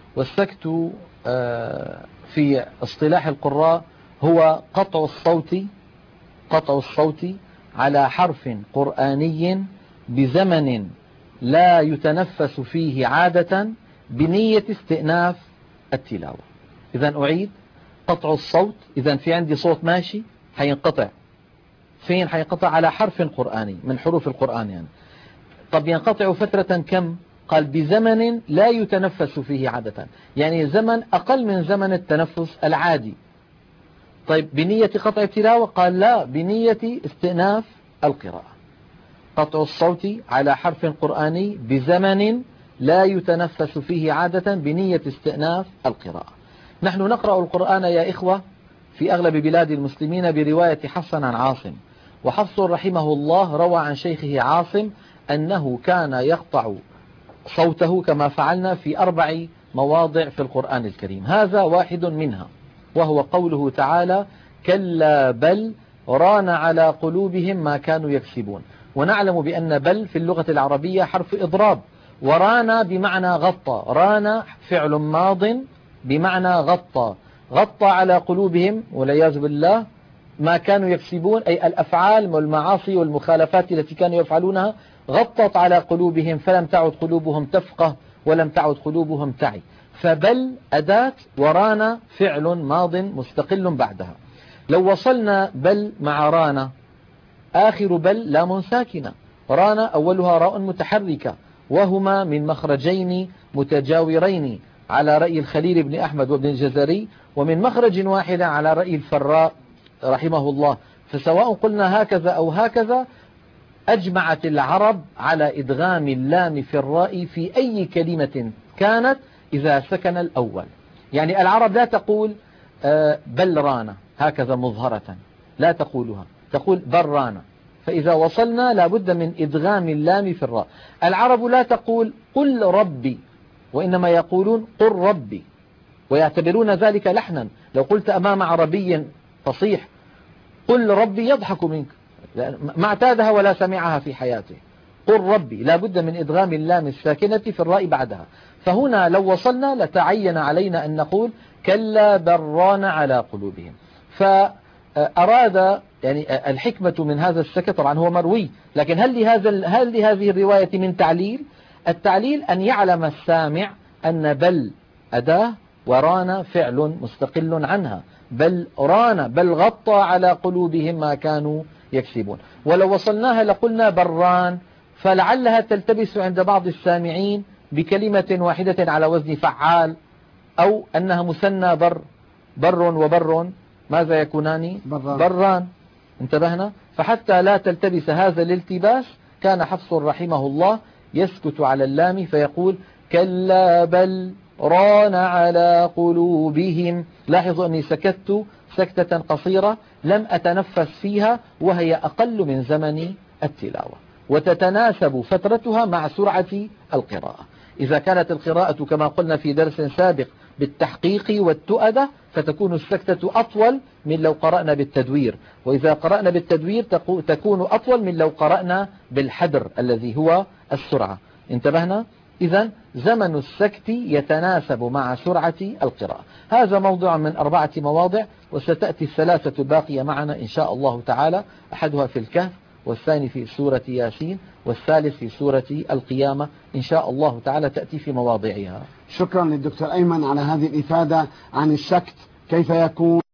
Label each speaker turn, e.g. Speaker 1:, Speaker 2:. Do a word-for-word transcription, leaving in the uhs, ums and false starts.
Speaker 1: والسكت في اصطلاح القراء هو قطع الصوت قطع الصوت على حرف قرآني بزمن لا يتنفس فيه عادة بنية استئناف التلاوة. إذا أعيد: قطع الصوت، إذا في عندي صوت ماشي حينقطع. فين حينقطع؟ على حرف قرآني من حروف القرآن يعني. طب ينقطع فترة كم؟ قال بزمن لا يتنفس فيه عادة، يعني زمن أقل من زمن التنفس العادي. طيب بنية قطع التلاوة؟ قال لا، بنية استئناف القراءة. قطع الصوت على حرف قرآني بزمن لا يتنفس فيه عادة بنية استئناف القراءة. نحن نقرأ القرآن يا إخوة في أغلب بلاد المسلمين برواية حفص عن عاصم، وحفص رحمه الله روى عن شيخه عاصم أنه كان يقطع صوته كما فعلنا في أربع مواضع في القرآن الكريم، هذا واحد منها، وهو قوله تعالى: كلا بل ران على قلوبهم ما كانوا يكسبون. ونعلم بأن بل في اللغة العربية حرف إضراب، وران بمعنى غطى، ران فعل ماض بمعنى غطى، غطى على قلوبهم والعياذ بالله ما كانوا يكسبون، أي الأفعال والمعاصي والمخالفات التي كانوا يفعلونها غطت على قلوبهم، فلم تعد قلوبهم تفقه ولم تعد قلوبهم تعي. فبل أداة، وران فعل ماض مستقل بعدها. لو وصلنا بل مع ران، آخر بل لام ساكنة، ران أولها راء متحركة، وهما من مخرجين متجاورين على رأي الخليل بن أحمد وابن الجزري، ومن مخرج واحد على رأي الفراء رحمه الله. فسواء قلنا هكذا أو هكذا، أجمعت العرب على إدغام اللام في الراء في أي كلمة كانت إذا سكن الأول. يعني العرب لا تقول بل ران هكذا مظهرة، لا تقولها، تقول بل ران. فإذا وصلنا لابد من إدغام اللام في الراء. العرب لا تقول قل ربي، وإنما يقولون قل ربي، ويعتبرون ذلك لحنا. لو قلت أمام عربي فصيح قل ربي يضحك منك، ما اعتادها ولا سمعها في حياته. قل ربي لابد من إدغام اللام الساكنة في الراء بعدها. فهنا لو وصلنا لتعين علينا أن نقول كلا بل ران على قلوبهم. فأراد يعني الحكمة من هذا السكت، طبعا هو مروي، لكن هل لهذا هل لهذه الرواية من تعليل؟ التعليل أن يعلم السامع أن بل أداة وران فعل مستقل عنها، بل ران بل غطى على قلوبهم ما كانوا يكسبون. ولو وصلناها لقلنا بران، فلعلها تلتبس عند بعض السامعين بكلمة واحدة على وزن فعال، أو أنها مثنى بر، بر وبر ماذا يكونان؟ بران, بران. انتبهنا؟ فحتى لا تلتبس هذا الالتباس كان حفص رحمه الله يسكت على اللام فيقول كلا بل ران على قلوبهم. لاحظوا أني سكت سكتة قصيرة لم أتنفس فيها، وهي أقل من زمن التلاوة، وتتناسب فترتها مع سرعة القراءة. إذا كانت القراءة كما قلنا في درس سابق بالتحقيق والتؤدة فتكون السكتة أطول من لو قرأنا بالتدوير، وإذا قرأنا بالتدوير تكون أطول من لو قرأنا بالحدر الذي هو السرعة. انتبهنا؟ إذن زمن السكت يتناسب مع سرعة القراءة. هذا موضوع من أربعة مواضع، وستأتي الثلاثة الباقية معنا إن شاء الله تعالى، أحدها في الكهف، والثاني في سورة ياسين، والثالث في سورة القيامة إن شاء الله تعالى تأتي في مواضعها.
Speaker 2: شكرا للدكتور أيمن على هذه الإفادة عن السكت كيف يكون.